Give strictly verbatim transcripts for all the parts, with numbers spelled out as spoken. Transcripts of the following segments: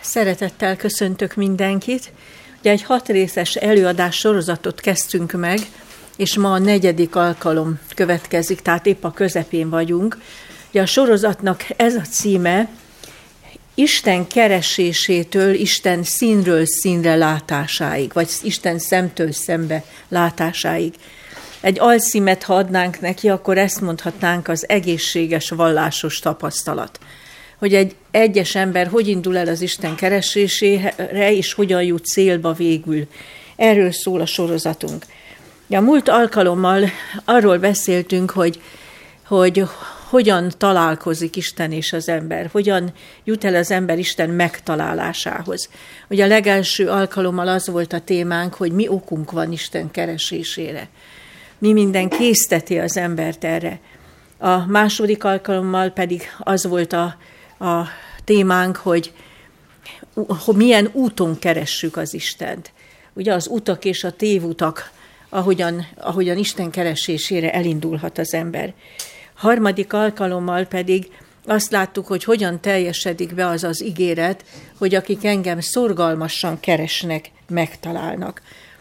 Szeretettel köszöntök mindenkit. Ugye egy hat részes előadás sorozatot kezdtünk meg, és ma a negyedik alkalom következik, tehát épp a közepén vagyunk. Ugye a sorozatnak ez a címe, Isten keresésétől Isten színről színre látásáig, vagy Isten szemtől szembe látásáig. Egy alcímet, ha adnánk neki, akkor ezt mondhatnánk, az egészséges vallásos tapasztalat. Hogy egy egyes ember hogy indul el az Isten keresésére, és hogyan jut célba végül. Erről szól a sorozatunk. A múlt alkalommal arról beszéltünk, hogy, hogy hogyan találkozik Isten és az ember, hogyan jut el az ember Isten megtalálásához. Ugye a legelső alkalommal az volt a témánk, hogy mi okunk van Isten keresésére. Mi minden készteti az embert erre. A második alkalommal pedig az volt a, a témánk, hogy, hogy milyen úton keressük az Istent. Ugye az utak és a tévutak, ahogyan, ahogyan Isten keresésére elindulhat az ember. Harmadik alkalommal pedig azt láttuk, hogy hogyan teljesedik be az az ígéret, hogy akik engem szorgalmasan keresnek, megtalálnak.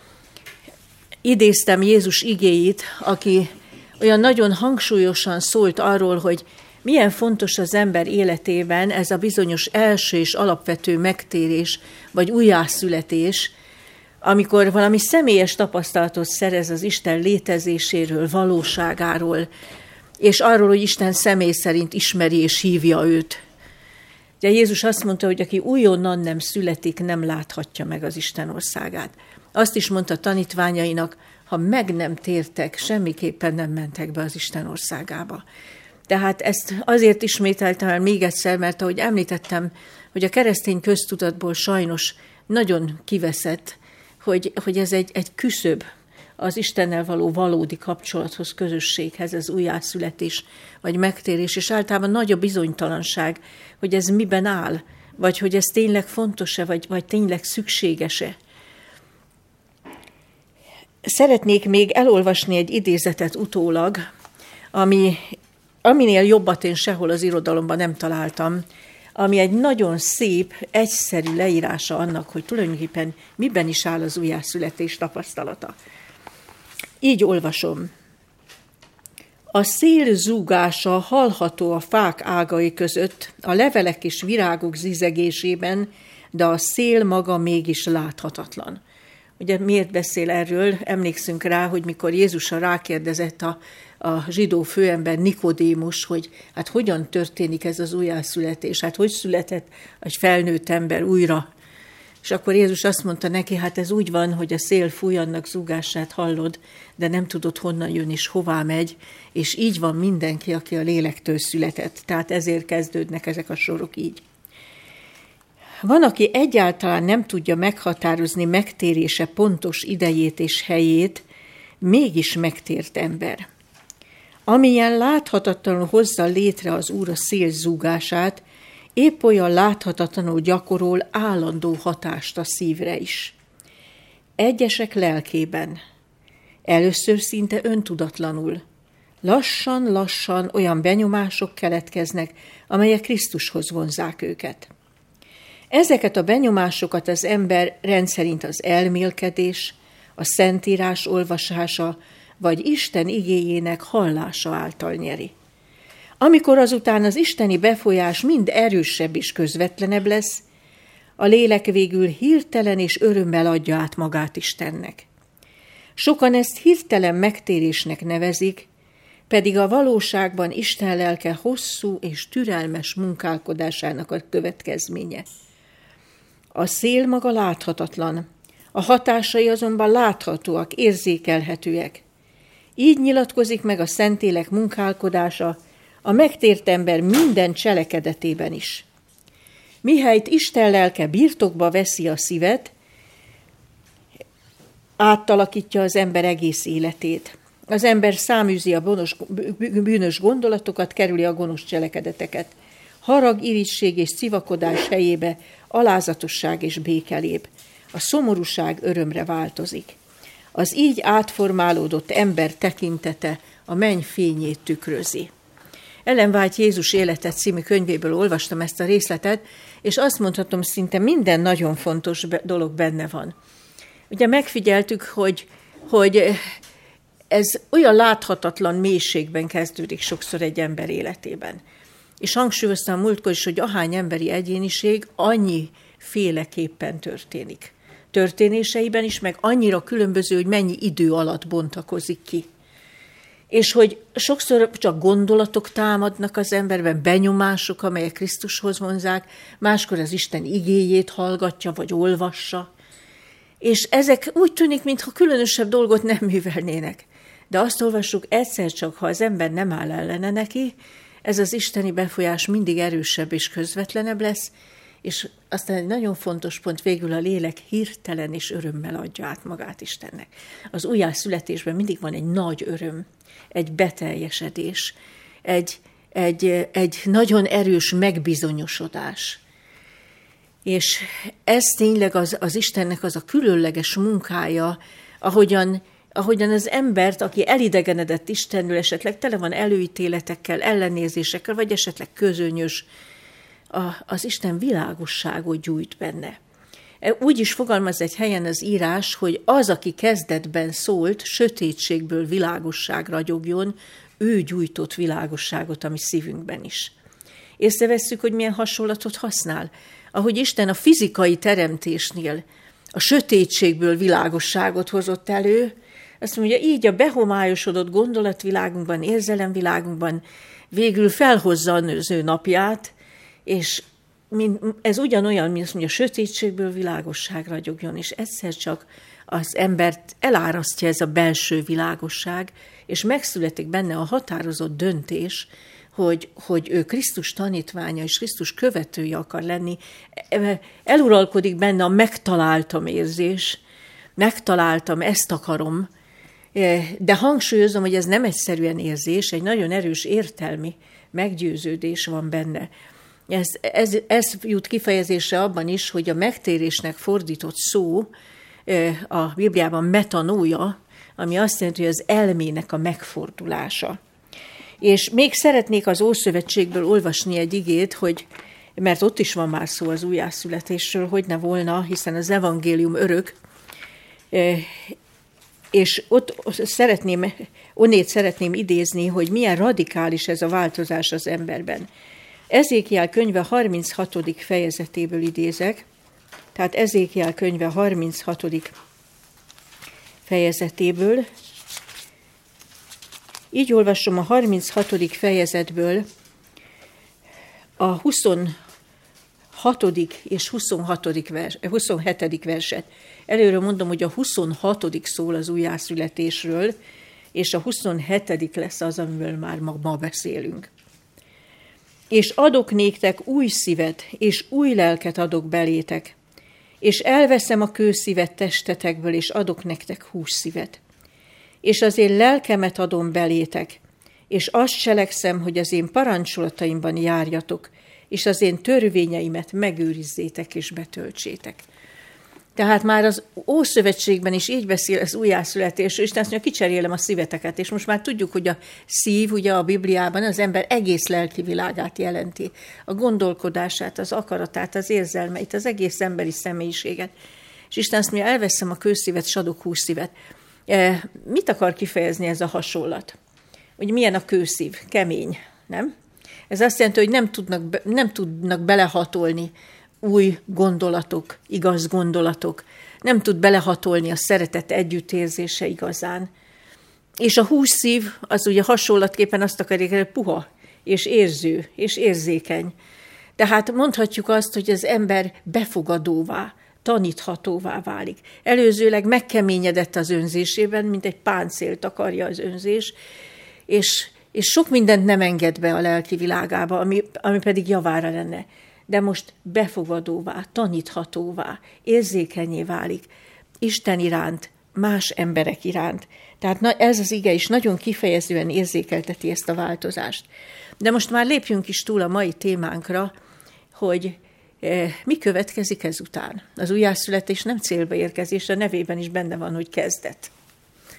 Idéztem Jézus igéit, aki olyan nagyon hangsúlyosan szólt arról, hogy milyen fontos az ember életében ez a bizonyos első és alapvető megtérés, vagy újjászületés, amikor valami személyes tapasztalatot szerez az Isten létezéséről, valóságáról, és arról, hogy Isten személy szerint ismeri és hívja őt. Ugye Jézus azt mondta, hogy aki újonnan nem születik, nem láthatja meg az Isten országát. Azt is mondta tanítványainak, ha meg nem tértek, semmiképpen nem mentek be az Isten országába. Tehát ezt azért ismételtem el még egyszer, mert ahogy említettem, hogy a keresztény köztudatból sajnos nagyon kiveszett, hogy, hogy ez egy, egy küszöb az Istennel való valódi kapcsolathoz, közösséghez, ez újjászületés vagy megtérés, és általában nagy a bizonytalanság, hogy ez miben áll, vagy hogy ez tényleg fontos-e, vagy, vagy tényleg szükséges-e. Szeretnék még elolvasni egy idézetet utólag, ami, aminél jobbat én sehol az irodalomban nem találtam, ami egy nagyon szép, egyszerű leírása annak, hogy tulajdonképpen miben is áll az újjászületés tapasztalata. Így olvasom. A szél zúgása hallható a fák ágai között, a levelek és virágok zizegésében, de a szél maga mégis láthatatlan. Ugye miért beszél erről? Emlékszünk rá, hogy mikor Jézusra rákérdezett a, a zsidó főember Nikodémus, hogy hát hogyan történik ez az újjászületés, hát hogy született egy felnőtt ember újra. És akkor Jézus azt mondta neki, hát ez úgy van, hogy a szél fúj, annak zúgását hallod, de nem tudod honnan jön és hová megy, és így van mindenki, aki a lélektől született. Tehát ezért kezdődnek ezek a sorok így. Van, aki egyáltalán nem tudja meghatározni megtérése pontos idejét és helyét, mégis megtért ember. Amilyen láthatatlanul hozza létre az Úr a szél zúgását, épp olyan láthatatlanul gyakorol állandó hatást a szívre is. Egyesek lelkében, először szinte öntudatlanul, lassan-lassan olyan benyomások keletkeznek, amelyek Krisztushoz vonzzák őket. Ezeket a benyomásokat az ember rendszerint az elmélkedés, a Szentírás olvasása, vagy Isten igéjének hallása által nyeri. Amikor azután az isteni befolyás mind erősebb és közvetlenebb lesz, a lélek végül hirtelen és örömmel adja át magát Istennek. Sokan ezt hirtelen megtérésnek nevezik, pedig a valóságban Isten lelke hosszú és türelmes munkálkodásának a következménye. A szél maga láthatatlan, a hatásai azonban láthatóak, érzékelhetőek. Így nyilatkozik meg a Szentlélek munkálkodása a megtért ember minden cselekedetében is. Mihelyt Isten lelke birtokba veszi a szívet, átalakítja az ember egész életét. Az ember száműzi a bonos, bűnös gondolatokat, kerüli a gonosz cselekedeteket. Harag, irigység és civakodás helyébe alázatosság és béke lép. A szomorúság örömre változik. Az így átformálódott ember tekintete a menny fényét tükrözi. Ellen White Jézus életet című könyvéből olvastam ezt a részletet, és azt mondhatom, szinte minden nagyon fontos dolog benne van. Ugye megfigyeltük, hogy, hogy ez olyan láthatatlan mélységben kezdődik sokszor egy ember életében. És hangsúlyoztam múltkor is, hogy ahány emberi egyéniség annyi féleképpen történik. Történéseiben is, meg annyira különböző, hogy mennyi idő alatt bontakozik ki. És hogy sokszor csak gondolatok támadnak az emberben, benyomások, amelyek Krisztushoz vonzák, máskor az Isten igéjét hallgatja, vagy olvassa. És ezek úgy tűnik, mintha különösebb dolgot nem művelnének. De azt olvassuk, egyszer csak, ha az ember nem áll ellene neki, ez az isteni befolyás mindig erősebb és közvetlenebb lesz, és aztán egy nagyon fontos pont, végül a lélek hirtelen és örömmel adja át magát Istennek. Az újjászületésben mindig van egy nagy öröm, egy beteljesedés, egy, egy, egy nagyon erős megbizonyosodás. És ez tényleg az, az Istennek az a különleges munkája, ahogyan, ahogyan az embert, aki elidegenedett Istenről, esetleg tele van előítéletekkel, ellenérzésekkel, vagy esetleg közönyös, a, az Isten világosságot gyújt benne. Úgy is fogalmaz egy helyen az írás, hogy az, aki kezdetben szólt, sötétségből világosság ragyogjon, ő gyújtott világosságot a mi szívünkben is. Észrevesszük, hogy milyen hasonlatot használ. Ahogy Isten a fizikai teremtésnél a sötétségből világosságot hozott elő, azt mondja, így a behomályosodott gondolatvilágunkban, érzelemvilágunkban végül felhozza az ő napját, és ez ugyanolyan, mint azt mondja, a sötétségből világosság ragyogjon, és egyszer csak az embert elárasztja ez a belső világosság, és megszületik benne a határozott döntés, hogy, hogy ő Krisztus tanítványa és Krisztus követője akar lenni. Eluralkodik benne a megtaláltam érzés, megtaláltam, ezt akarom, de hangsúlyozom, hogy ez nem egyszerűen érzés, egy nagyon erős értelmi meggyőződés van benne. Ez, ez, ez jut kifejezésre abban is, hogy a megtérésnek fordított szó a Bibliában metanója, ami azt jelenti, hogy az elmének a megfordulása. És még szeretnék az Ószövetségből olvasni egy igét, hogy, mert ott is van már szó az újjászületésről, hogy ne volna, hiszen az evangélium örök, és ott szeretném, onnét szeretném idézni, hogy milyen radikális ez a változás az emberben. Ezékiel könyve harminchatodik fejezetéből idézek, tehát Ezékiel könyve harminchatodik fejezetéből. Így olvasom a harminchatodik fejezetből a huszonhatodik és huszonhatodik vers, huszonhetedik verset. Előre mondom, hogy a huszonhatodik szól az újjászületésről, és a huszonhetedik lesz az, amiről már ma, ma beszélünk. És adok néktek új szívet, és új lelket adok belétek, és elveszem a kőszívet testetekből, és adok nektek hússzívet. És az én lelkemet adom belétek, és azt cselekszem, hogy az én parancsolataimban járjatok, és az én törvényeimet megőrizzétek és betöltsétek. Tehát már az Ószövetségben is így beszél az újjászületésről, Isten azt mondja, kicserélem a szíveteket, és most már tudjuk, hogy a szív, ugye a Bibliában az ember egész lelki világát jelenti, a gondolkodását, az akaratát, az érzelmeit, az egész emberi személyiséget. És Isten azt mondja, elveszem a kőszívet, s adok hússzívet. E, mit akar kifejezni ez a hasonlat? Hogy milyen a kőszív? Kemény, nem? Ez azt jelenti, hogy nem tudnak, nem tudnak belehatolni új gondolatok, igaz gondolatok. Nem tud belehatolni a szeretet együttérzése igazán. És a hússzív, az ugye hasonlatképpen azt akarják, hogy puha, és érző, és érzékeny. Tehát mondhatjuk azt, hogy az ember befogadóvá, taníthatóvá válik. Előzőleg megkeményedett az önzésében, mint egy páncélt akarja az önzés, és, és sok mindent nem enged be a lelki világába, ami, ami pedig javára lenne. De most befogadóvá, taníthatóvá, érzékenyé válik Isten iránt, más emberek iránt. Tehát na, ez az ige is nagyon kifejezően érzékelteti ezt a változást. De most már lépjünk is túl a mai témánkra, hogy eh, mi következik ezután. Az újjászületés nem célba érkezés, a nevében is benne van, hogy kezdet.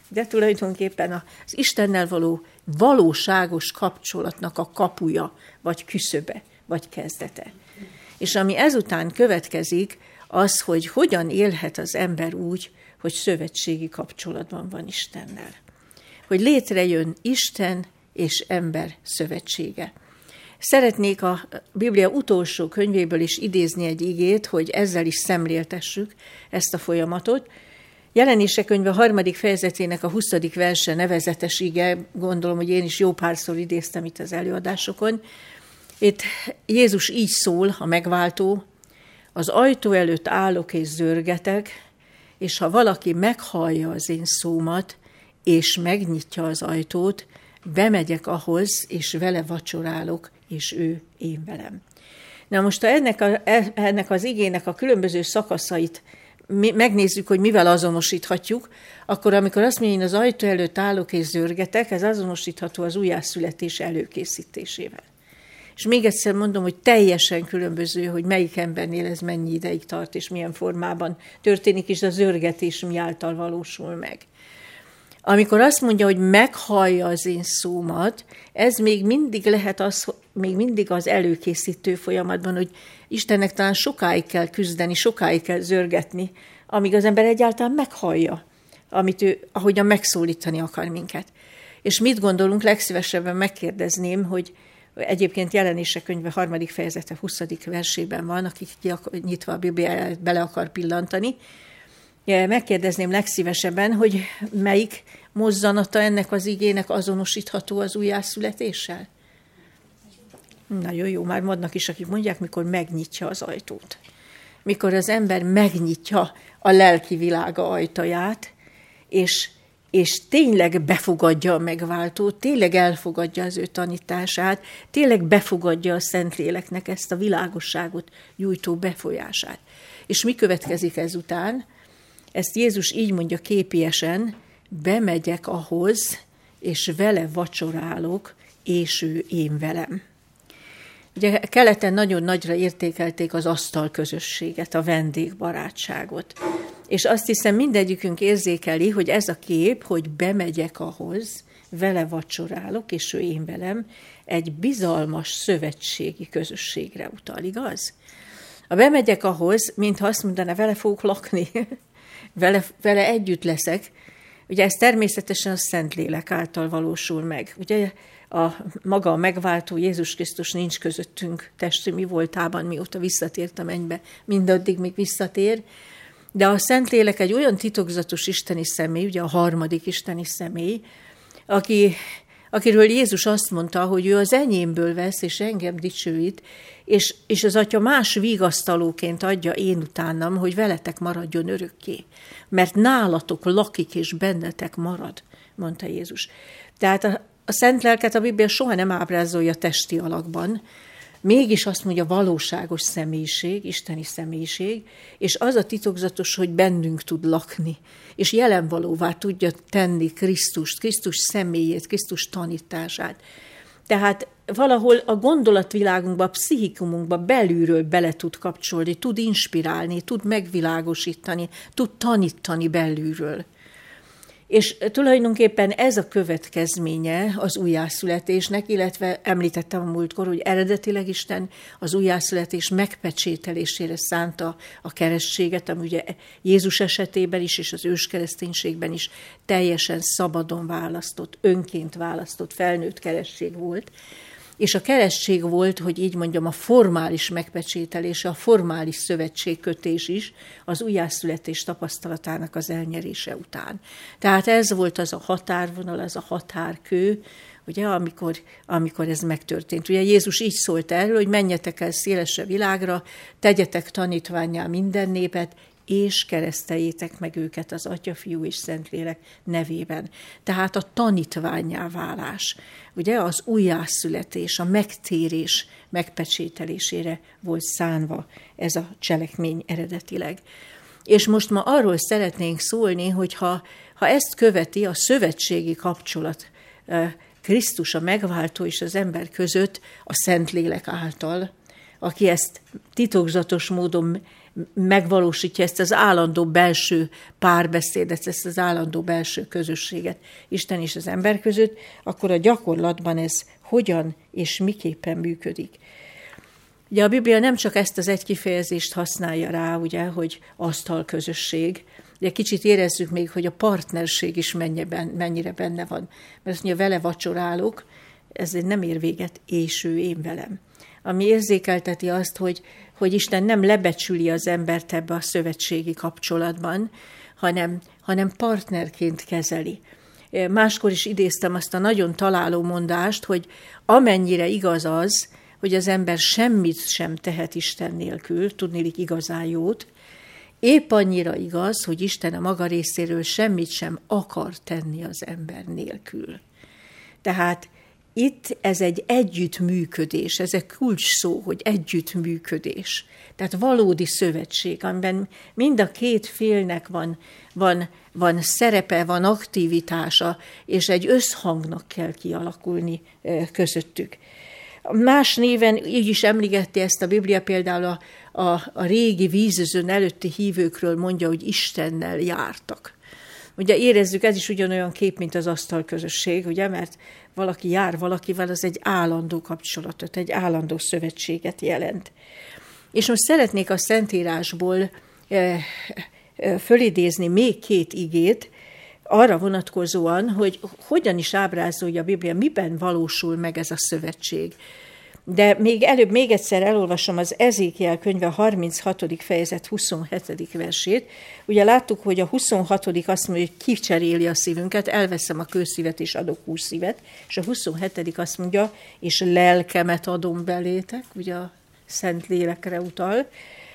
de tulajdonképpen az Istennel való valóságos kapcsolatnak a kapuja, vagy küszöbe, vagy kezdete. És ami ezután következik, az, hogy hogyan élhet az ember úgy, hogy szövetségi kapcsolatban van Istennel. Hogy létrejön Isten és ember szövetsége. Szeretnék a Biblia utolsó könyvéből is idézni egy igét, hogy ezzel is szemléltessük ezt a folyamatot. Jelenések könyve harmadik fejezetének a huszadik verse nevezetes ige, gondolom, hogy én is jó párszor idéztem itt az előadásokon. Itt Jézus így szól, a megváltó: az ajtó előtt állok és zörgetek, és ha valaki meghallja az én szómat, és megnyitja az ajtót, bemegyek ahhoz, és vele vacsorálok, és ő én velem. Na most, ha ennek, a, ennek az igének a különböző szakaszait mi, megnézzük, hogy mivel azonosíthatjuk, akkor amikor azt mondja, én az ajtó előtt állok és zörgetek, ez azonosítható az újjászületés előkészítésével. És még egyszer mondom, hogy teljesen különböző, hogy melyik embernél ez mennyi ideig tart, és milyen formában történik, és a zörgetés mi által valósul meg. Amikor azt mondja, hogy meghallja az én szómat, ez még mindig lehet az, még mindig az előkészítő folyamatban, hogy Istennek talán sokáig kell küzdeni, sokáig kell zörgetni, amíg az ember egyáltalán meghallja, amit ő, ahogyan megszólítani akar minket. És mit gondolunk, legszívesebben megkérdezném, hogy egyébként Jelenések könyve harmadik fejezete huszadik versében van, akik nyitva a Bibliáját bele akar pillantani. Megkérdezném legszívesebben, hogy melyik mozzanata ennek az igének azonosítható az újjászületéssel? Nagyon jó, már vannak is, akik mondják, mikor megnyitja az ajtót. Mikor az ember megnyitja a lelki világa ajtaját, és, és tényleg befogadja a megváltót, tényleg elfogadja az ő tanítását, tényleg befogadja a Szentléleknek ezt a világosságot gyújtó befolyását. És mi következik ezután? Ezt Jézus így mondja képiesen: bemegyek ahhoz, és vele vacsorálok, és ő én velem. Ugye keleten nagyon nagyra értékelték az asztalközösséget, a vendégbarátságot. És azt hiszem, mindegyikünk érzékeli, hogy ez a kép, hogy bemegyek ahhoz, vele vacsorálok, és ő én velem, egy bizalmas szövetségi közösségre utal, igaz? A bemegyek ahhoz, mintha azt mondaná, vele fogok lakni, vele, vele együtt leszek. Ugye ez természetesen a Szentlélek által valósul meg. Ugye a maga a megváltó Jézus Krisztus nincs közöttünk testi mi voltában, mióta visszatért a mennybe, mindaddig, míg visszatér. De a Szentlélek egy olyan titokzatos isteni személy, ugye a harmadik isteni személy, aki, akiről Jézus azt mondta, hogy ő az enyémből vesz, és engem dicsőít, és, és az Atya más vigasztalóként adja én utánam, hogy veletek maradjon örökké. Mert nálatok lakik, és bennetek marad, mondta Jézus. Tehát a, a Szent Lelket a Biblia soha nem ábrázolja testi alakban, mégis azt mondja, valóságos személyiség, isteni személyiség, és az a titokzatos, hogy bennünk tud lakni, és jelenvalóvá tudja tenni Krisztust, Krisztus személyét, Krisztus tanítását. Tehát valahol a gondolatvilágunkba, a pszichikumunkba belülről bele tud kapcsolni, tud inspirálni, tud megvilágosítani, tud tanítani belülről. És tulajdonképpen ez a következménye az újjászületésnek, illetve említettem a múltkor, hogy eredetileg Isten az újjászületés megpecsételésére szánta a keresztséget, ami ugye Jézus esetében is, és az őskereszténységben is teljesen szabadon választott, önként választott felnőtt keresztség volt. És a keresztség volt, hogy így mondjam, a formális megpecsételése, a formális szövetségkötés is az újjászületés tapasztalatának az elnyerése után. Tehát ez volt az a határvonal, az a határkő, ugye, amikor, amikor ez megtörtént. Ugye Jézus így szólt erről, hogy menjetek el szélesre világra, tegyetek tanítvánnyá minden népet, és kereszteljétek meg őket az Atya, Fiú és Szentlélek nevében. Tehát a tanítvánnyá válás, ugye az újjászületés, a megtérés megpecsételésére volt szánva ez a cselekmény eredetileg. És most ma arról szeretnénk szólni, hogy ha, ha ezt követi a szövetségi kapcsolat Krisztus, a megváltó és az ember között a Szentlélek által, aki ezt titokzatos módon megvalósítja, ezt az állandó belső párbeszédet, ezt az állandó belső közösséget Isten és az ember között, akkor a gyakorlatban ez hogyan és miképpen működik. Ugye a Biblia nem csak ezt az egy kifejezést használja rá, ugye, hogy asztalközösség, de kicsit érezzük még, hogy a partnerség is mennyire benne van. Mert azt mondja, vele vacsorálok, ez nem ér véget, és ő én velem. Ami érzékelteti azt, hogy, hogy Isten nem lebecsüli az embert ebbe a szövetségi kapcsolatban, hanem, hanem partnerként kezeli. Máskor is idéztem azt a nagyon találó mondást, hogy amennyire igaz az, hogy az ember semmit sem tehet Isten nélkül, tudniillik igazán jót, épp annyira igaz, hogy Isten a maga részéről semmit sem akar tenni az ember nélkül. Tehát itt ez egy együttműködés, ez egy kulcs szó, hogy együttműködés. Tehát valódi szövetség, amiben mind a két félnek van, van, van szerepe, van aktivitása, és egy összhangnak kell kialakulni közöttük. Más néven így is emlegeti ezt a Biblia, például a, a, a régi vízözön előtti hívőkről mondja, hogy Istennel jártak. Ugye érezzük, ez is ugyanolyan kép, mint az asztalközösség, ugye, mert valaki jár valakivel, az egy állandó kapcsolatot, egy állandó szövetséget jelent. És most szeretnék a Szentírásból e, e, fölidézni még két igét, arra vonatkozóan, hogy hogyan is ábrázolja a Biblia, miben valósul meg ez a szövetség. De még előbb még egyszer elolvasom az Ezékiel könyve harminchatodik fejezet huszonhetedik versét. Ugye láttuk, hogy a huszonhatodik azt mondja, hogy kicseréli a szívünket, elveszem a kőszívet és adok új szívet, és a huszonhetedik azt mondja, és lelkemet adom belétek, ugye a Szent Lélekre utal,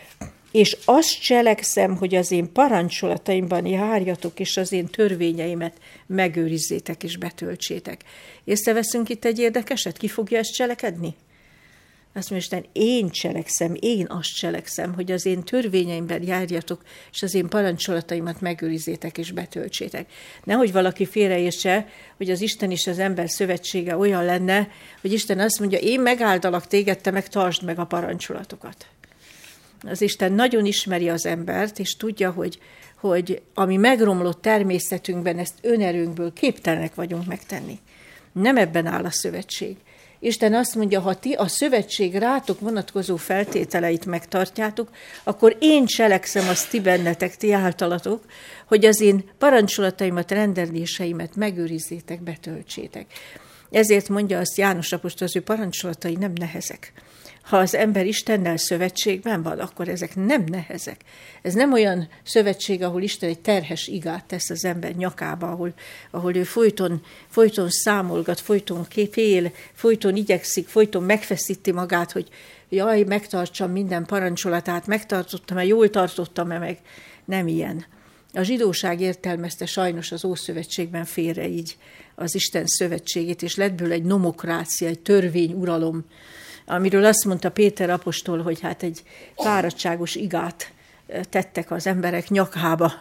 és azt cselekszem, hogy az én parancsolataimban járjatok, és az én törvényeimet megőrizzétek és betöltsétek. Észreveszünk itt egy érdekeset? Ki fogja ezt cselekedni? Azt mondja, Isten, én cselekszem, én azt cselekszem, hogy az én törvényeimben járjatok, és az én parancsolataimat megőrizzétek és betöltsétek. Nehogy valaki félreértse, hogy az Isten és az ember szövetsége olyan lenne, hogy Isten azt mondja, én megáldalak téged, te meg tartsd meg a parancsolatokat. Az Isten nagyon ismeri az embert, és tudja, hogy, hogy ami megromlott természetünkben, ezt önerőnkből képtelenek vagyunk megtenni. Nem ebben áll a szövetség. Isten azt mondja, ha ti a szövetség rátok vonatkozó feltételeit megtartjátok, akkor én cselekszem azt ti bennetek, ti általatok, hogy az én parancsolataimat, rendeléseimet megőrizzétek, betöltsétek. Ezért mondja azt János apostol, az ő parancsolatai nem nehezek. Ha az ember Istennel szövetségben van, akkor ezek nem nehezek. Ez nem olyan szövetség, ahol Isten egy terhes igát tesz az ember nyakába, ahol, ahol ő folyton, folyton számolgat, folyton fél, folyton igyekszik, folyton megfeszíti magát, hogy jaj, megtartsam minden parancsolatát, megtartottam-e, jól tartottam-e meg. Nem ilyen. A zsidóság értelmezte sajnos az Ószövetségben félre így az Isten szövetségét, és lett bőle egy nomokrácia, egy törvényuralom, amiről azt mondta Péter apostol, hogy hát egy fáradtságos igát tettek az emberek nyakába.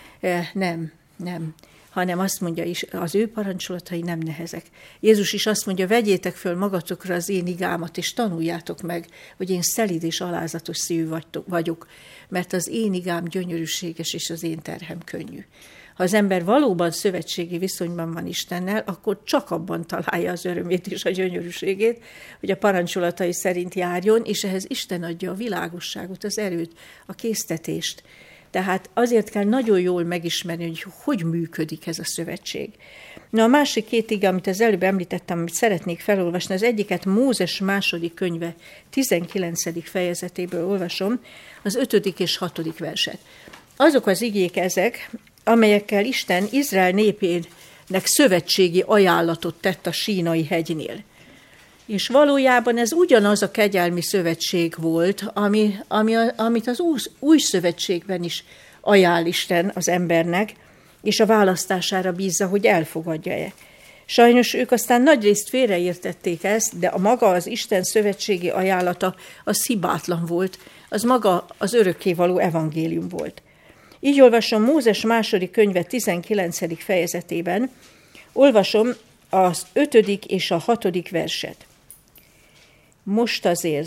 Nem, nem, hanem azt mondja is, az ő parancsolatai nem nehezek. Jézus is azt mondja, vegyétek föl magatokra az én igámat, és tanuljátok meg, hogy én szelíd és alázatos szívű vagyok, mert az én igám gyönyörűséges, és az én terhem könnyű. Ha az ember valóban szövetségi viszonyban van Istennel, akkor csak abban találja az örömét és a gyönyörűségét, hogy a parancsolatai szerint járjon, és ehhez Isten adja a világosságot, az erőt, a késztetést. Tehát azért kell nagyon jól megismerni, hogy hogy működik ez a szövetség. Na a másik két ige, amit az előbb említettem, amit szeretnék felolvasni, az egyiket Mózes második könyve tizenkilencedik fejezetéből olvasom, az ötödik és hatodik verset. Azok az igék ezek, amelyekkel Isten Izrael népének szövetségi ajánlatot tett a Sínai hegynél. És valójában ez ugyanaz a kegyelmi szövetség volt, ami, ami, amit az új, új szövetségben is ajánl Isten az embernek, és a választására bízza, hogy elfogadja-e. Sajnos ők aztán nagyrészt félreértették ezt, de a maga az Isten szövetségi ajánlata az hibátlan volt, az maga az örökkévaló evangélium volt. Így olvasom Mózes második könyve tizenkilencedik fejezetében, olvasom az ötödik és a hatodik verset. Most azért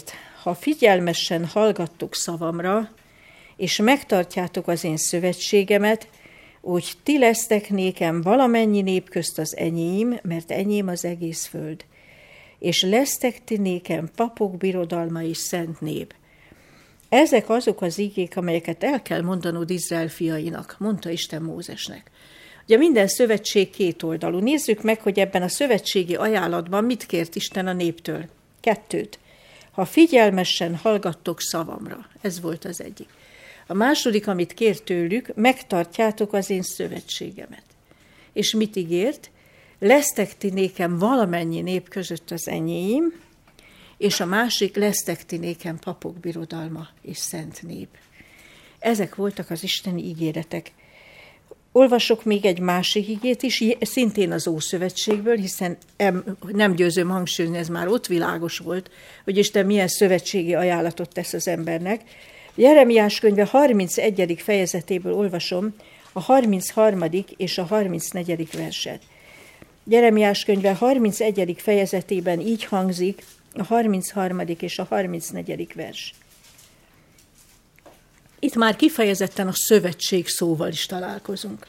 ha figyelmesen hallgattok szavamra, és megtartjátok az én szövetségemet, úgy ti lesztek nékem valamennyi nép közt az enyém, mert enyém az egész föld. És lesztek ti nékem papok birodalma és szent nép. Ezek azok az igék, amelyeket el kell mondanod Izrael fiainak, mondta Isten Mózesnek. Ugye minden szövetség kétoldalú. Nézzük meg, hogy ebben a szövetségi ajánlatban mit kért Isten a néptől. Kettőt. Ha figyelmesen hallgattok szavamra. Ez volt az egyik. A második, amit kért tőlük, megtartjátok az én szövetségemet. És mit ígért? Lesztek ti nékem valamennyi nép között az enyém, és a másik, lesztek ti nékem papok birodalma és szent nép. Ezek voltak az isteni ígéretek. Olvasok még egy másik igét is, szintén az Ószövetségből, hiszen nem győzöm hangsúlyozni, ez már ott világos volt, hogy Isten milyen szövetségi ajánlatot tesz az embernek. Jeremiás könyve harmincegyedik fejezetéből olvasom a harmincharmadik és a harmincnegyedik verset. Jeremiás könyve harmincegyedik fejezetében így hangzik a harmincharmadik és a harmincnegyedik vers. Itt már kifejezetten a szövetség szóval is találkozunk.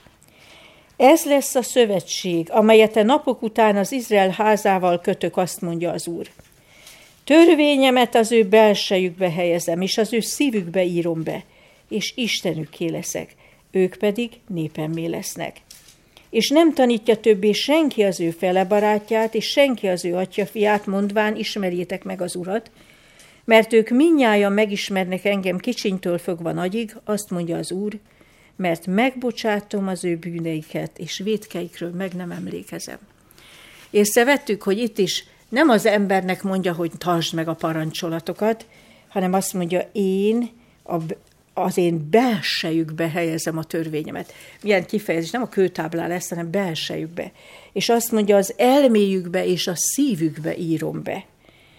Ez lesz a szövetség, amelyet a napok után az Izrael házával kötök, azt mondja az Úr. Törvényemet az ő belsejükbe helyezem, és az ő szívükbe írom be, és Istenükké leszek, ők pedig népemmé lesznek. És nem tanítja többé senki az ő felebarátját, és senki az ő atyafiát, mondván, ismerjétek meg az Urat, mert ők mindnyájan megismernek engem kicsinytől fogva nagyig, azt mondja az Úr, mert megbocsátom az ő bűneiket, és vétkeikről meg nem emlékezem. Észrevettük, hogy itt is nem az embernek mondja, hogy tartsd meg a parancsolatokat, hanem azt mondja, én a, az én belsejükbe helyezem a törvényemet. Milyen kifejezés, nem a kőtáblán lesz, hanem belsejükbe. És azt mondja, az elméjükbe és a szívükbe írom be.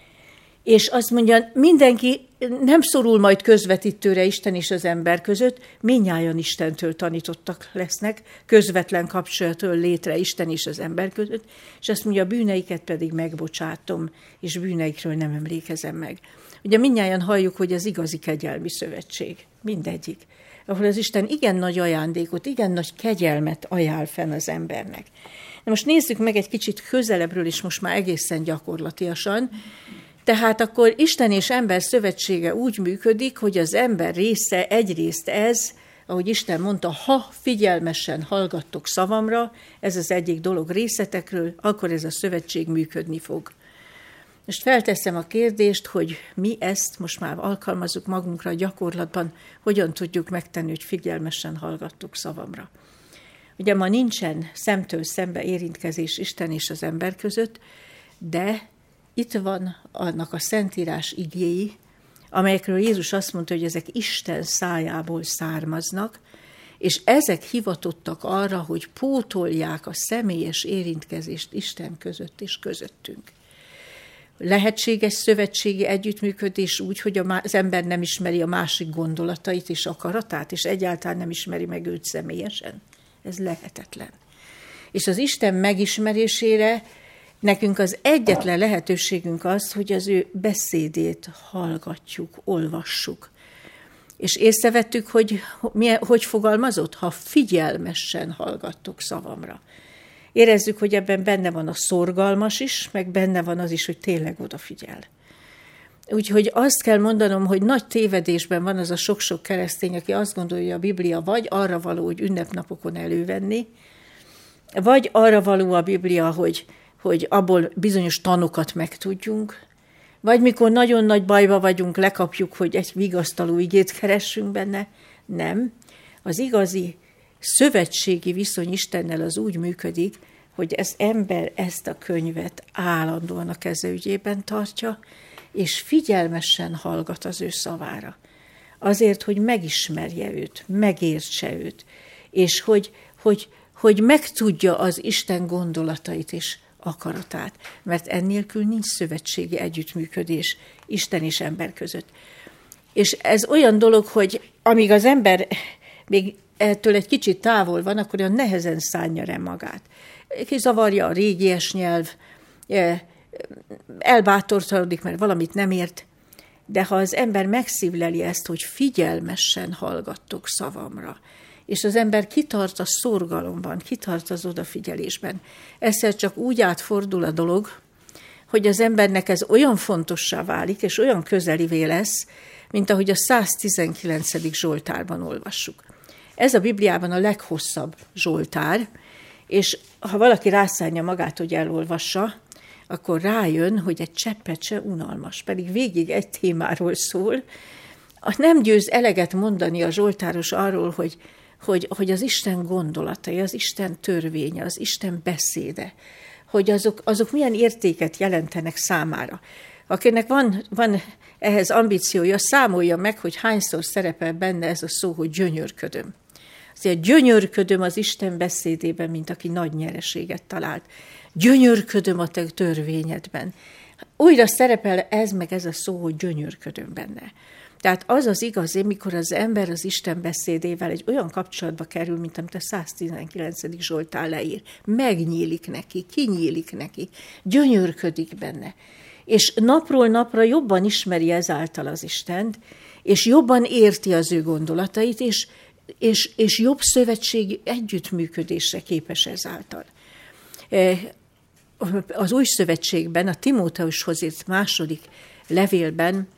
És azt mondja, mindenki nem szorul majd közvetítőre Isten és az ember között, mindnyájan Istentől tanítottak lesznek, közvetlen kapcsolatról létre Isten és az ember között, és azt mondja, a bűneiket pedig megbocsátom, és bűneikről nem emlékezem meg. Ugye mindnyájan halljuk, hogy az igazi kegyelmi szövetség, mindegyik, ahol az Isten igen nagy ajándékot, igen nagy kegyelmet ajánl fenn az embernek. Na most nézzük meg egy kicsit közelebbről, és most már egészen gyakorlatiasan. Tehát akkor Isten és ember szövetsége úgy működik, hogy az ember része egyrészt ez, ahogy Isten mondta, ha figyelmesen hallgattok szavamra, ez az egyik dolog részletekről, akkor ez a szövetség működni fog. Most felteszem a kérdést, hogy mi ezt most már alkalmazzuk magunkra a gyakorlatban, hogyan tudjuk megtenni, hogy figyelmesen hallgattuk szavamra. Ugye ma nincsen szemtől szembe érintkezés Isten és az ember között, de itt van annak a Szentírás igéi, amelyekről Jézus azt mondta, hogy ezek Isten szájából származnak, és ezek hivatottak arra, hogy pótolják a személyes érintkezést Isten között és közöttünk. Lehetséges szövetségi együttműködés úgy, hogy az ember nem ismeri a másik gondolatait és akaratát, és egyáltalán nem ismeri meg őt személyesen. Ez lehetetlen. És az Isten megismerésére nekünk az egyetlen lehetőségünk az, hogy az ő beszédét hallgatjuk, olvassuk. És észrevettük, hogy milyen, hogy fogalmazott? Ha figyelmesen hallgattok szavamra. Érezzük, hogy ebben benne van a szorgalmas is, meg benne van az is, hogy tényleg odafigyel. Úgyhogy azt kell mondanom, hogy nagy tévedésben van az a sok-sok keresztény, aki azt gondolja, hogy a Biblia vagy arra való, hogy ünnepnapokon elővenni, vagy arra való a Biblia, hogy, hogy abból bizonyos tanokat megtudjunk, vagy mikor nagyon nagy bajba vagyunk, lekapjuk, hogy egy vigasztaló igét keressünk benne. Nem. Az igazi szövetségi viszony Istennel az úgy működik, hogy az ember ezt a könyvet állandóan a kezeügyében tartja, és figyelmesen hallgat az ő szavára. Azért, hogy megismerje őt, megértse őt, és hogy, hogy, hogy megtudja az Isten gondolatait és akaratát, mert ennélkül nincs szövetségi együttműködés Isten és ember között. És ez olyan dolog, hogy amíg az ember még ettől egy kicsit távol van, akkor olyan nehezen szánja rá magát. Kizavarja a régies nyelv, elbátortalodik, mert valamit nem ért. de ha az ember megszívleli ezt, hogy figyelmesen hallgattok szavamra, és az ember kitart a szorgalomban, kitart az odafigyelésben, egyszer csak úgy átfordul a dolog, hogy az embernek ez olyan fontossá válik, és olyan közelivé lesz, mint ahogy a száztizenkilencedik Zsoltárban olvassuk. Ez a Bibliában a leghosszabb Zsoltár, és ha valaki rászánja magát, hogy elolvassa, akkor rájön, hogy egy cseppet se unalmas, pedig végig egy témáról szól. Nem győz eleget mondani a zsoltáros arról, hogy, hogy, hogy az Isten gondolatai, az Isten törvénye, az Isten beszéde, hogy azok, azok milyen értéket jelentenek számára. Akinek van, van ehhez ambíciója, számolja meg, hogy hányszor szerepel benne ez a szó, hogy gyönyörködöm. Azért gyönyörködöm az Isten beszédében, mint aki nagy nyereséget talált. Gyönyörködöm a te törvényedben. Újra szerepel ez meg ez a szó, hogy gyönyörködöm benne. Tehát az az igazi, mikor az ember az Isten beszédével egy olyan kapcsolatba kerül, mint amit a száztizenkilencedik Zsoltár leír. Megnyílik neki, kinyílik neki, gyönyörködik benne. És napról napra jobban ismeri ezáltal az Istent, és jobban érti az ő gondolatait, és, és, és jobb szövetségi együttműködésre képes ezáltal. Az Új Szövetségben, a Timóteushoz írt második levélben,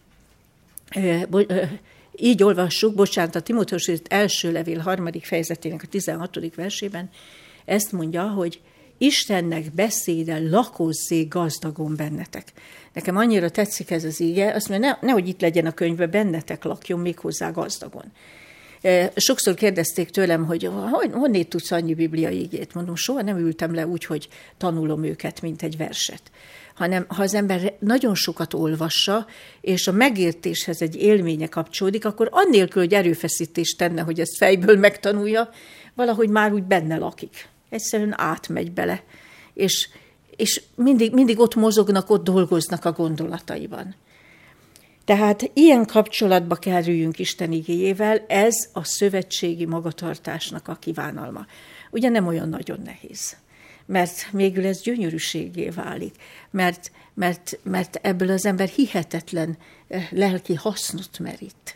így olvassuk, bocsánat, a Timóteushoz írt első levél harmadik fejezetének a tizenhatodik versében, ezt mondja, hogy Istennek beszéde lakozzék gazdagon bennetek. Nekem annyira tetszik ez az íge, azt mondja, ne, nehogy itt legyen a könyvben, bennetek lakjon méghozzá gazdagon. Sokszor kérdezték tőlem, hogy honnét tudsz annyi bibliai ígét? Mondom, soha nem ültem le úgy, hogy tanulom őket, mint egy verset. Hanem ha az ember nagyon sokat olvassa, és a megértéshez egy élménye kapcsolódik, akkor annélkül, hogy erőfeszítést tenne, hogy ezt fejből megtanulja, valahogy már úgy benne lakik. Egyszerűen átmegy bele, és, és mindig, mindig ott mozognak, ott dolgoznak a gondolataiban. Tehát ilyen kapcsolatba kerüljünk Isten igéjével, ez a szövetségi magatartásnak a kívánalma. Ugye nem olyan nagyon nehéz, mert végül ez gyönyörűségé válik, mert, mert, mert ebből az ember hihetetlen lelki hasznot merít.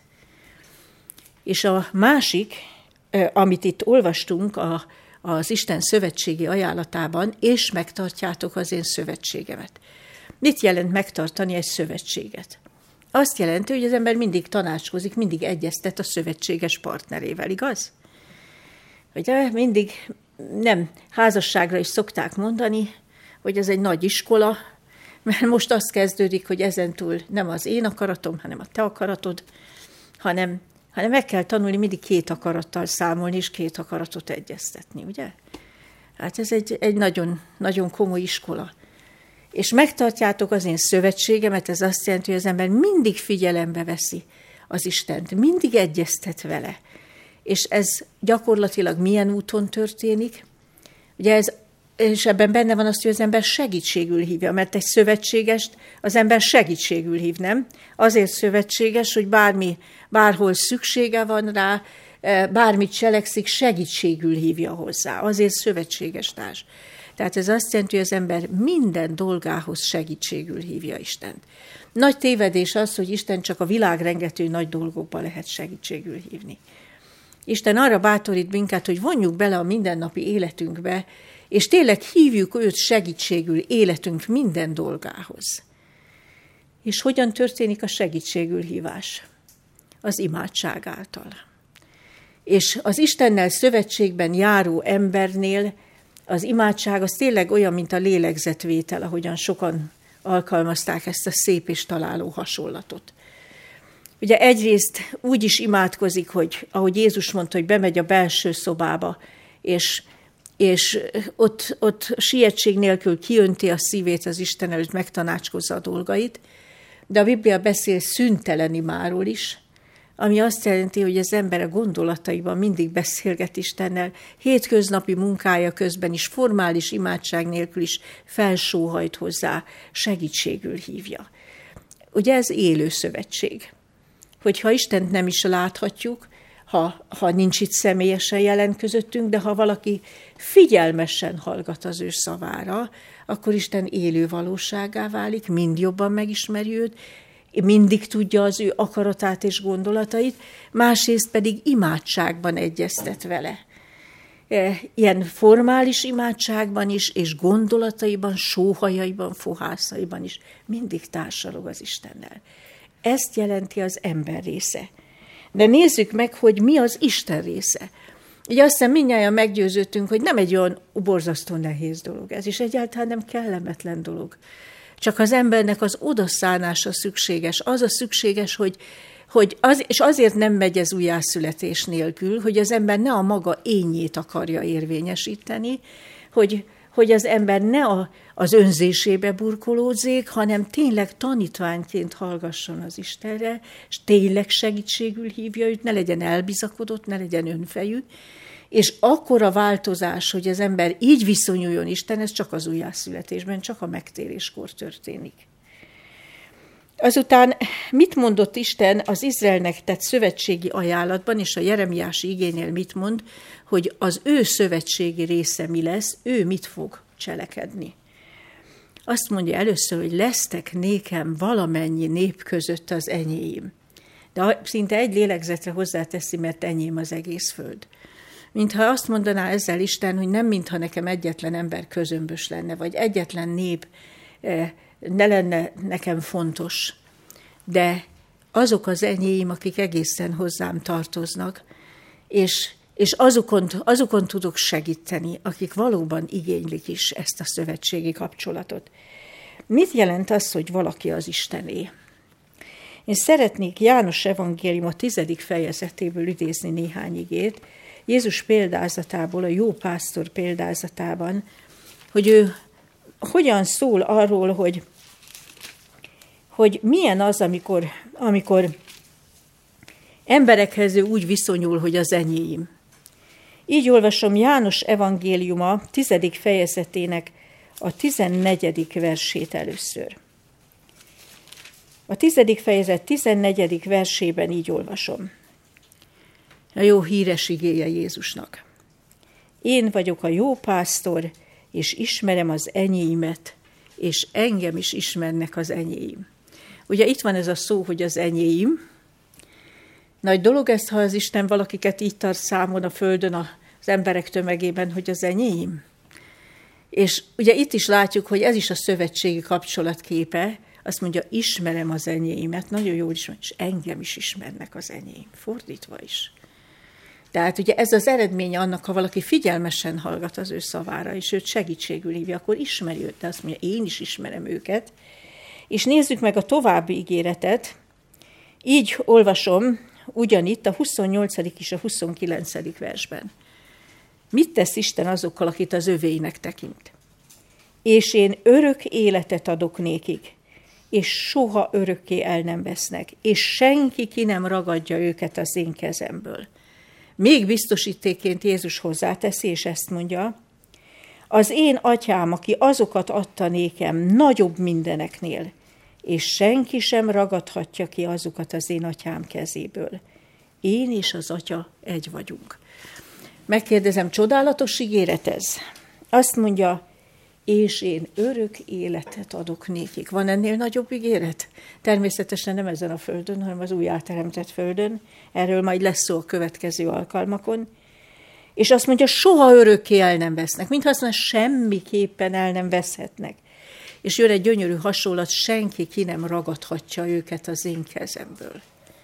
És a másik, amit itt olvastunk a, az Isten szövetségi ajánlatában, és megtartjátok az én szövetségemet. Mit jelent megtartani egy szövetséget? Azt jelenti, hogy az ember mindig tanácskozik, mindig egyeztet a szövetséges partnerével, igaz? Ugye mindig nem házasságra is szokták mondani, hogy ez egy nagy iskola, mert most az kezdődik, hogy ezentúl nem az én akaratom, hanem a te akaratod, hanem, hanem meg kell tanulni mindig két akarattal számolni, és két akaratot egyeztetni, ugye? Hát ez egy, egy nagyon, nagyon komoly iskola. És megtartjátok az én szövetségemet, ez azt jelenti, hogy az ember mindig figyelembe veszi az Istent, mindig egyeztet vele. És ez gyakorlatilag milyen úton történik? Ugye ez, és ebben benne van az, hogy az ember segítségül hívja, mert egy szövetségest az ember segítségül hív, nem? Azért szövetséges, hogy bármi, bárhol szüksége van rá, bármit cselekszik, segítségül hívja hozzá. Azért szövetséges társ. Tehát ez azt jelenti, hogy az ember minden dolgához segítségül hívja Istent. Nagy tévedés az, hogy Isten csak a világrengető nagy dolgokba lehet segítségül hívni. Isten arra bátorít minket, hogy vonjuk bele a mindennapi életünkbe, és tényleg hívjuk őt segítségül életünk minden dolgához. És hogyan történik a segítségül hívás? Az imádság által. És az Istennel szövetségben járó embernél az imádság az tényleg olyan, mint a lélegzetvétel, ahogyan sokan alkalmazták ezt a szép és találó hasonlatot. Ugye egyrészt úgy is imádkozik, hogy ahogy Jézus mondta, hogy bemegy a belső szobába, és, és ott, ott sietség nélkül kiönti a szívét az Isten előtt, megtanácskozza a dolgait, de a Biblia beszél szüntelen imáról is, ami azt jelenti, hogy az ember a gondolataiban mindig beszélget Istennel, hétköznapi munkája közben is, formális imádság nélkül is felsóhajt hozzá, segítségül hívja. Ugye ez élő szövetség. Hogyha Istent nem is láthatjuk, ha, ha nincs itt személyesen jelen közöttünk, de ha valaki figyelmesen hallgat az ő szavára, akkor Isten élő valóságá válik, mind jobban megismeri őt, mindig tudja az ő akaratát és gondolatait, másrészt pedig imádságban egyeztet vele. Ilyen formális imádságban is, és gondolataiban, sóhajaiban, fohászaiban is mindig társalog az Istennel. Ezt jelenti az ember része. De nézzük meg, hogy mi az Isten része. Ugye azt hiszem mindnyájan meggyőződtünk, hogy nem egy olyan borzasztó nehéz dolog ez, és egyáltalán nem kellemetlen dolog. Csak az embernek az odaszánása szükséges. Az a szükséges, hogy, hogy az, és azért nem megy ez újjászületés nélkül, hogy az ember ne a maga énjét akarja érvényesíteni, hogy, hogy az ember ne a, az önzésébe burkolózzék, hanem tényleg tanítványként hallgasson az Istenre, és tényleg segítségül hívja őt, ne legyen elbizakodott, ne legyen önfejű, és akkora változás, hogy az ember így viszonyuljon Istenhez, csak az újjászületésben, csak a megtéréskor történik. Azután mit mondott Isten az Izraelnek tett szövetségi ajánlatban, és a jeremiási igénél mit mond, hogy az ő szövetségi része mi lesz, ő mit fog cselekedni. Azt mondja először, hogy lesztek nékem valamennyi nép között az enyém. De szinte egy lélegzetre hozzáteszi, mert enyém az egész föld. Mintha azt mondaná ezzel Isten, hogy nem mintha nekem egyetlen ember közömbös lenne, vagy egyetlen nép ne lenne nekem fontos, de azok az enyém, akik egészen hozzám tartoznak, és, és azokon, azokon tudok segíteni, akik valóban igénylik is ezt a szövetségi kapcsolatot. Mit jelent az, hogy valaki az Istené? Én szeretnék János evangélium a tizedik fejezetéből idézni néhány igét, Jézus példázatából, a jó pásztor példázatában, hogy ő hogyan szól arról, hogy, hogy milyen az, amikor, amikor emberekhez ő úgy viszonyul, hogy az enyém. Így olvasom János evangéliuma tizedik fejezetének a tizennegyedik versét először. A tizedik fejezet tizennegyedik versében így olvasom. A jó híres igéje Jézusnak. Én vagyok a jó pásztor, és ismerem az enyéimet, és engem is ismernek az enyéim. Ugye itt van ez a szó, hogy az enyéim. Nagy dolog ez, ha az Isten valakiket így tart számon a földön az emberek tömegében, hogy az enyéim. És ugye itt is látjuk, hogy ez is a szövetségi kapcsolat képe. Azt mondja, ismerem az enyéimet, nagyon jól ismerem, és engem is ismernek az enyém. Fordítva is. Tehát ugye ez az eredménye annak, ha valaki figyelmesen hallgat az ő szavára, és őt segítségül hívja, akkor ismeri őt, de azt mondja, én is ismerem őket. És nézzük meg a további ígéretet. Így olvasom ugyanitt a huszonnyolcadik és a huszonkilencedik versben. Mit tesz Isten azokkal, akit az övéinek tekint? És én örök életet adok nékik, és soha örökké el nem vesznek, és senki ki nem ragadja őket az én kezemből. Még biztosítékként Jézus hozzáteszi, és ezt mondja, az én atyám, aki azokat adta nékem nagyobb mindeneknél, és senki sem ragadhatja ki azokat az én atyám kezéből. Én és az atya egy vagyunk. Megkérdezem, csodálatos ígéret ez? Azt mondja, és én örök életet adok nékik. Van ennél nagyobb ígéret? Természetesen nem ezen a földön, hanem az újjáteremtett földön. Erről majd lesz szó a következő alkalmakon. És azt mondja, soha örökké el nem vesznek. Mintha azt mondja, semmiképpen el nem veszhetnek. És jön egy gyönyörű hasonlat, senki ki nem ragadhatja őket az én kezemből.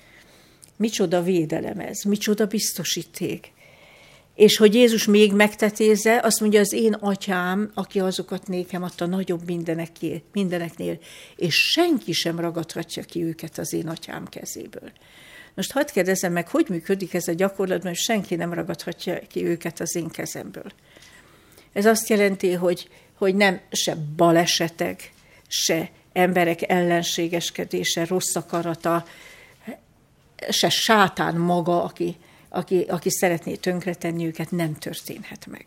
Micsoda védelem ez, micsoda biztosíték. És hogy Jézus még megtetézze, azt mondja, az én atyám, aki azokat nékem adta nagyobb mindeneknél, és senki sem ragadhatja ki őket az én atyám kezéből. Most hadd kérdezzem meg, hogy működik ez a gyakorlatban, hogy senki nem ragadhatja ki őket az én kezemből. Ez azt jelenti, hogy, hogy nem se balesetek, se emberek ellenségeskedése, rossz akarata, se sátán maga, aki Aki, aki szeretné tönkretenni őket, nem történhet meg.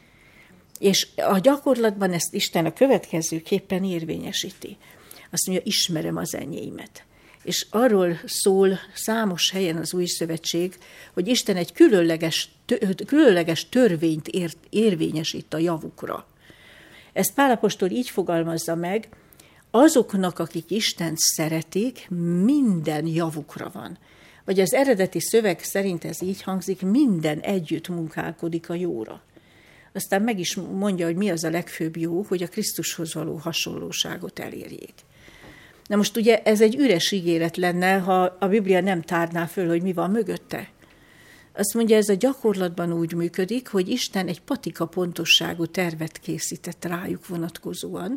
És a gyakorlatban ezt Isten a következőképpen érvényesíti. Azt mondja, ismerem az enyéimet. És arról szól számos helyen az Új Szövetség, hogy Isten egy különleges, különleges törvényt ér, érvényesít a javukra. Ezt Pál apostol így fogalmazza meg, azoknak, akik Istent szeretik, minden javukra van. Vagy az eredeti szöveg szerint ez így hangzik, minden együtt munkálkodik a jóra. Aztán meg is mondja, hogy mi az a legfőbb jó, hogy a Krisztushoz való hasonlóságot elérjék. Na most ugye ez egy üres ígéret lenne, ha a Biblia nem tárná föl, hogy mi van mögötte. Azt mondja, ez a gyakorlatban úgy működik, hogy Isten egy patika pontosságú tervet készített rájuk vonatkozóan.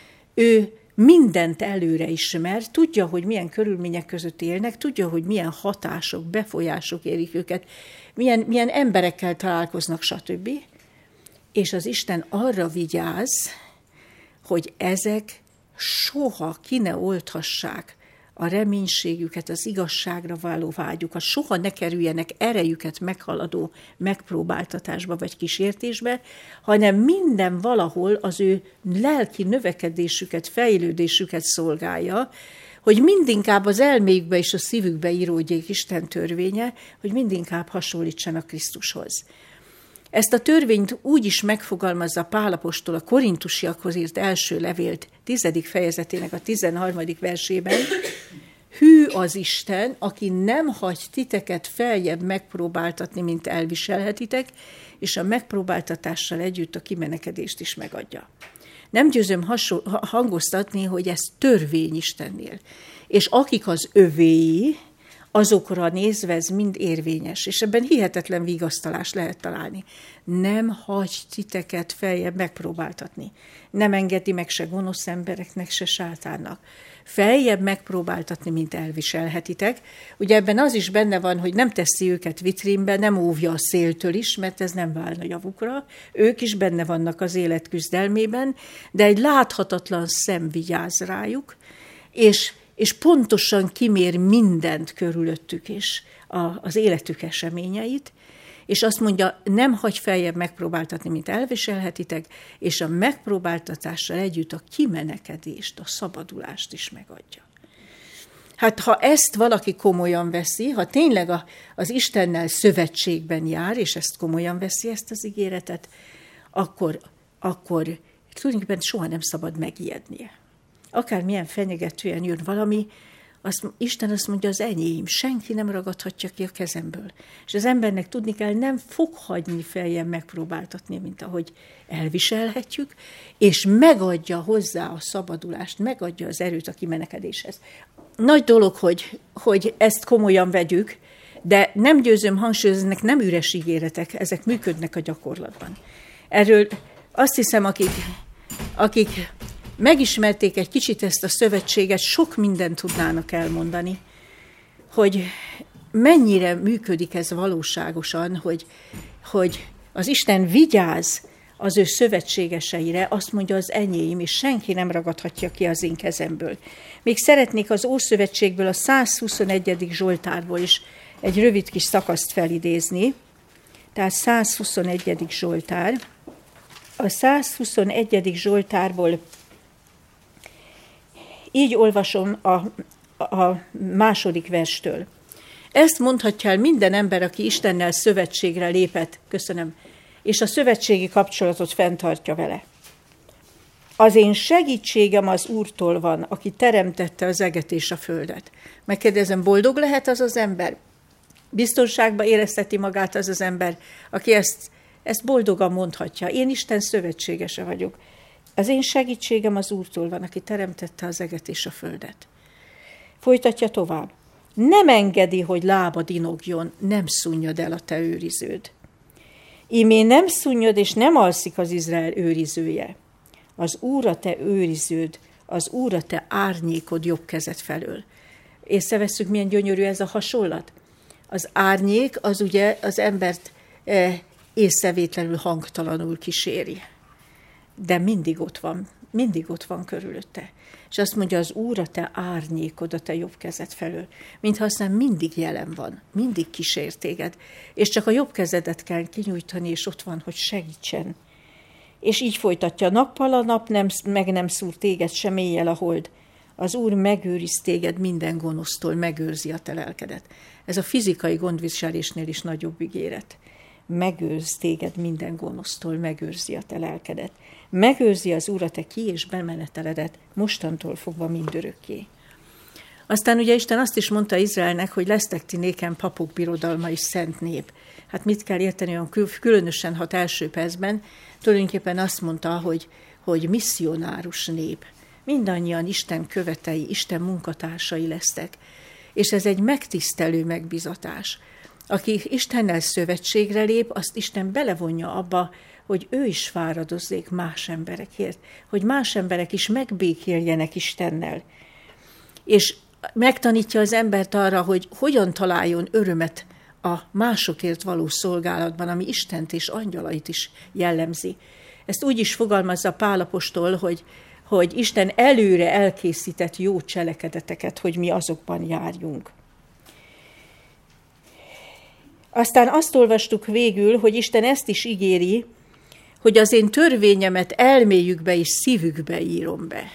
Ő mindent előre ismer, tudja, hogy milyen körülmények között élnek, tudja, hogy milyen hatások, befolyások érik őket, milyen, milyen emberekkel találkoznak, stb. És az Isten arra vigyáz, hogy ezek soha ki ne olthassák a reménységüket, az igazságra való vágyukat, soha ne kerüljenek erejüket meghaladó megpróbáltatásba vagy kísértésbe, hanem minden valahol az ő lelki növekedésüket, fejlődésüket szolgálja, hogy mindinkább az elméjükbe és a szívükbe íródjék Isten törvénye, hogy mindinkább hasonlítsanak Krisztushoz. Ezt a törvényt úgy is megfogalmazza Pál apostol a korintusiakhoz írt első levélt tizedik fejezetének a tizenharmadik versében. Hű az Isten, aki nem hagy titeket feljebb megpróbáltatni, mint elviselhetitek, és a megpróbáltatással együtt a kimenekedést is megadja. Nem győzöm hasonl- hangoztatni, hogy ez törvény Istennél. És akik az övéi, azokra nézve ez mind érvényes, és ebben hihetetlen vigasztalást lehet találni. Nem hagy titeket feljebb megpróbáltatni. Nem engedi meg se gonosz embereknek, se sátánnak. Feljebb megpróbáltatni, mint elviselhetitek. Ugye ebben az is benne van, hogy nem teszi őket vitrínbe, nem óvja a széltől is, mert ez nem válna javukra. Ők is benne vannak az élet küzdelmében, de egy láthatatlan szem vigyáz rájuk, és és pontosan kimér mindent körülöttük is, az életük eseményeit, és azt mondja, nem hagy feljebb megpróbáltatni, mint elviselhetitek, és a megpróbáltatással együtt a kimenekedést, a szabadulást is megadja. Hát ha ezt valaki komolyan veszi, ha tényleg a, az Istennel szövetségben jár, és ezt komolyan veszi, ezt az ígéretet, akkor, akkor tulajdonképpen soha nem szabad megijednie. Akármilyen fenyegetően jön valami, azt, Isten azt mondja, az enyém, senki nem ragadhatja ki a kezemből. És az embernek tudni kell, nem fog hagyni feljebb megpróbáltatni, mint ahogy elviselhetjük, és megadja hozzá a szabadulást, megadja az erőt a kimenekedéshez. Nagy dolog, hogy, hogy ezt komolyan vegyük, de nem győzöm hangsúlyozni, ezek nem üres ígéretek, ezek működnek a gyakorlatban. Erről azt hiszem, akik, akik megismerték egy kicsit ezt a szövetséget, sok mindent tudnának elmondani, hogy mennyire működik ez valóságosan, hogy, hogy az Isten vigyáz az ő szövetségeseire, azt mondja, az enyém, és senki nem ragadhatja ki az én kezemből. Még szeretnék az Ószövetségből, a száz huszonegyedik Zsoltárból is egy rövid kis szakaszt felidézni. Tehát száz huszonegyedik Zsoltár. A száz huszonegyedik Zsoltárból így olvasom a, a második verstől. Ezt mondhatja el minden ember, aki Istennel szövetségre lépett, köszönöm, és a szövetségi kapcsolatot fenntartja vele. Az én segítségem az Úrtól van, aki teremtette az eget és a földet. Megkérdezem, boldog lehet az az ember? Biztonságban érezteti magát az az ember, aki ezt, ezt boldogan mondhatja. Én Isten szövetségese vagyok. Az én segítségem az Úrtól van, aki teremtette az eget és a földet. Folytatja tovább. Nem engedi, hogy lábad inogjon, nem szunnyad el a te őriződ. Ímé nem szunnyad és nem alszik az Izrael őrizője. Az Úr a te őriződ, az Úr a te árnyékod jobb kezed felől. Észrevesszük, milyen gyönyörű ez a hasonlat. Az árnyék az ugye az embert eh, észrevétlenül hangtalanul kíséri. De mindig ott van, mindig ott van körülötte. És azt mondja, az Úr a te árnyékod a te jobb kezed felől. Mintha aztán mindig jelen van, mindig kísér téged. És csak a jobb kezedet kell kinyújtani, és ott van, hogy segítsen. És így folytatja, nappal a nap nem, meg nem szúr téged, sem éjjel a hold. Az Úr megőriz téged minden gonosztól, megőrzi a te lelkedet. Ez a fizikai gondviselésnél is nagyobb ígéret. megőrz téged minden gonosztól, megőrzi a te lelkedet. Megőrzi az Úr a te ki- és bemeneteledet, mostantól fogva mindörökké. Aztán ugye Isten azt is mondta Izraelnek, hogy lesztek ti nékem papok birodalma és szent nép. Hát mit kell érteni olyan különösen hat első percben? Tulajdonképpen azt mondta, hogy, hogy misszionárus nép. Mindannyian Isten követei, Isten munkatársai lesztek. És ez egy megtisztelő megbizatás. Aki Istennel szövetségre lép, azt Isten belevonja abba, hogy ő is fáradozzék más emberekért, hogy más emberek is megbékéljenek Istennel. És megtanítja az embert arra, hogy hogyan találjon örömet a másokért való szolgálatban, ami Istent és angyalait is jellemzi. Ezt úgy is fogalmazza Pál apostol, hogy, hogy Isten előre elkészített jó cselekedeteket, hogy mi azokban járjunk. Aztán azt olvastuk végül, hogy Isten ezt is ígéri, hogy az én törvényemet elméjükbe és szívükbe írom be.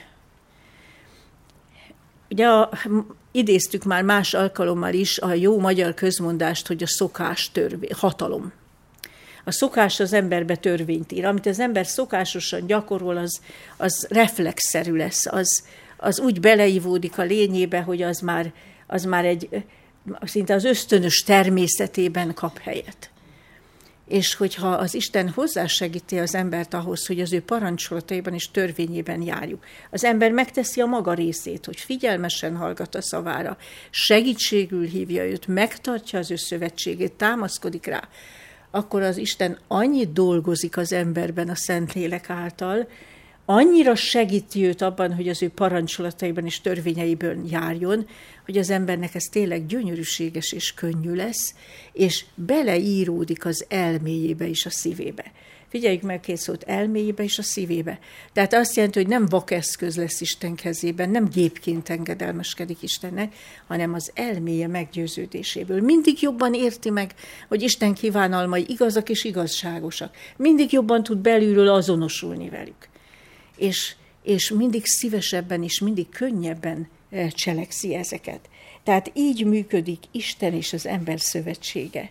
Ugye a, idéztük már más alkalommal is a jó magyar közmondást, hogy a szokás törvény, hatalom. A szokás az emberbe törvényt ír. Amit az ember szokásosan gyakorol, az, az reflexzerű lesz, az, az úgy beleivódik a lényébe, hogy az már, az már egy, szinte az ösztönös természetében kap helyet. És hogyha az Isten hozzásegíti az embert ahhoz, hogy az ő parancsolataiban és törvényében járjuk, az ember megteszi a maga részét, hogy figyelmesen hallgat a szavára, segítségül hívja őt, megtartja az ő szövetségét, támaszkodik rá, akkor az Isten annyit dolgozik az emberben a Szentlélek által, annyira segíti őt abban, hogy az ő parancsolataiban és törvényeiben járjon, hogy az embernek ez tényleg gyönyörűséges és könnyű lesz, és beleíródik az elméjébe és a szívébe. Figyeljük meg két szót, elméjébe és a szívébe. Tehát azt jelenti, hogy nem vakeszköz lesz Isten kezében, nem gépként engedelmeskedik Istennek, hanem az elméje meggyőződéséből. Mindig jobban érti meg, hogy Isten kívánalmai igazak és igazságosak. Mindig jobban tud belülről azonosulni velük. És, és mindig szívesebben és mindig könnyebben cselekszi ezeket. Tehát így működik Isten és az ember szövetsége.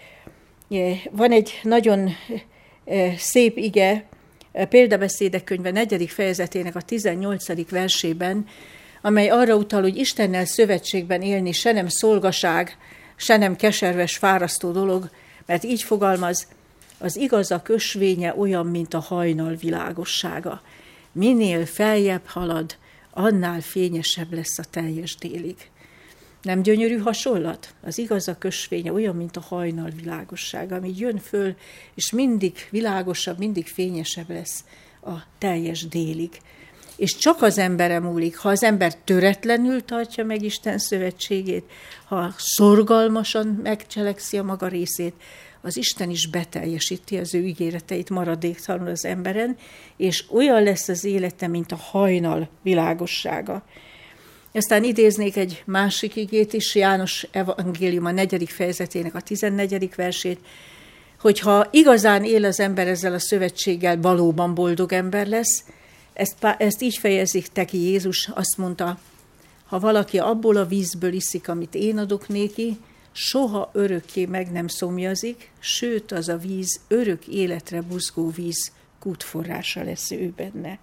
Van egy nagyon szép ige, Példabeszédek könyve negyedik fejezetének a tizennyolcadik versében, amely arra utal, hogy Istennel szövetségben élni se nem szolgaság, se nem keserves, fárasztó dolog, mert így fogalmaz, az igazak ösvénye olyan, mint a hajnal világossága. Minél feljebb halad, annál fényesebb lesz a teljes délig. Nem gyönyörű hasonlat? Az igazak ösvénye olyan, mint a hajnal világossága, ami jön föl, és mindig világosabb, mindig fényesebb lesz a teljes délig. És csak az emberre múlik, ha az ember töretlenül tartja meg Isten szövetségét, ha szorgalmasan megcselekszi a maga részét, az Isten is beteljesíti az ő ígéreteit maradéktalanul az emberen, és olyan lesz az élete, mint a hajnal világossága. Aztán idéznék egy másik igét is, János evangélium a negyedik fejezetének a tizennegyedik versét, hogyha igazán él az ember ezzel a szövetséggel, valóban boldog ember lesz. Ezt, ezt így fejezik teki Jézus, azt mondta, ha valaki abból a vízből iszik, amit én adok néki, soha örökké meg nem szomjazik, sőt az a víz örök életre buzgó víz kútforrása lesz ő benne.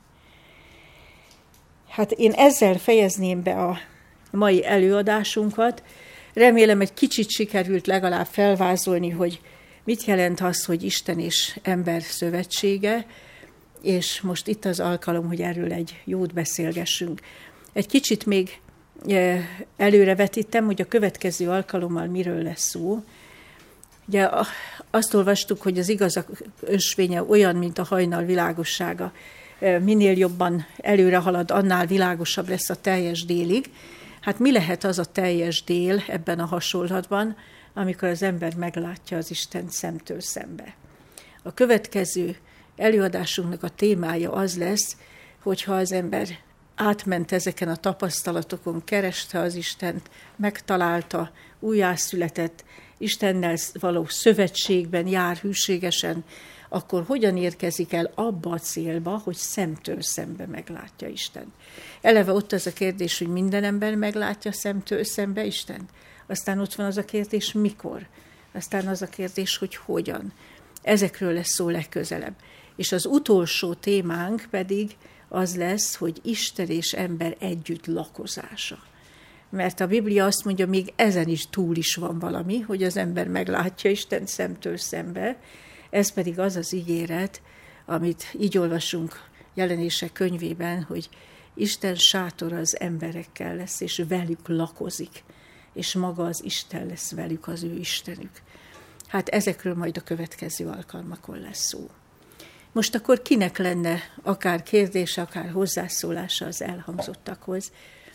Hát én ezzel fejezném be a mai előadásunkat. Remélem, egy kicsit sikerült legalább felvázolni, hogy mit jelent az, hogy Isten és ember szövetsége, és most itt az alkalom, hogy erről egy jót beszélgessünk. Egy kicsit még előrevetítem, hogy a következő alkalommal miről lesz szó. Ugye azt olvastuk, hogy az igazak ösvénye olyan, mint a hajnal világossága. Minél jobban előre halad, annál világosabb lesz a teljes délig. Hát mi lehet az a teljes dél ebben a hasonlatban, amikor az ember meglátja az Istent szemtől szembe? A következő előadásunknak a témája az lesz, hogyha az ember átment ezeken a tapasztalatokon, kereste az Istent, megtalálta, újjászületett, Istennel való szövetségben jár hűségesen, akkor hogyan érkezik el abba a célba, hogy szemtől szembe meglátja Istent. Eleve ott az a kérdés, hogy minden ember meglátja szemtől szembe Istent. Aztán ott van az a kérdés, mikor. Aztán az a kérdés, hogy hogyan. Ezekről lesz szó legközelebb. És az utolsó témánk pedig az lesz, hogy Isten és ember együtt lakozása. Mert a Biblia azt mondja, még ezen is túl is van valami, hogy az ember meglátja Isten szemtől szembe. Ez pedig az az ígéret, amit így olvasunk Jelenések könyvében, hogy Isten sátora az emberekkel lesz, és velük lakozik, és maga az Isten lesz velük, az ő Istenük. Hát ezekről majd a következő alkalmakon lesz szó. Most akkor kinek lenne akár kérdése, akár hozzászólása az elhangzottakhoz?